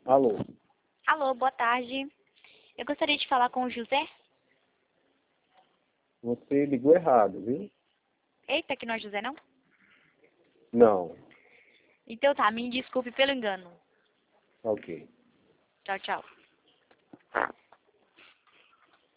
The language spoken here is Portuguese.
Alô? Alô, boa tarde. Eu gostaria de falar com o José. Você ligou errado, viu? Eita, que não é José, não? Não. Então tá, me desculpe pelo engano. Ok. Tchau, tchau.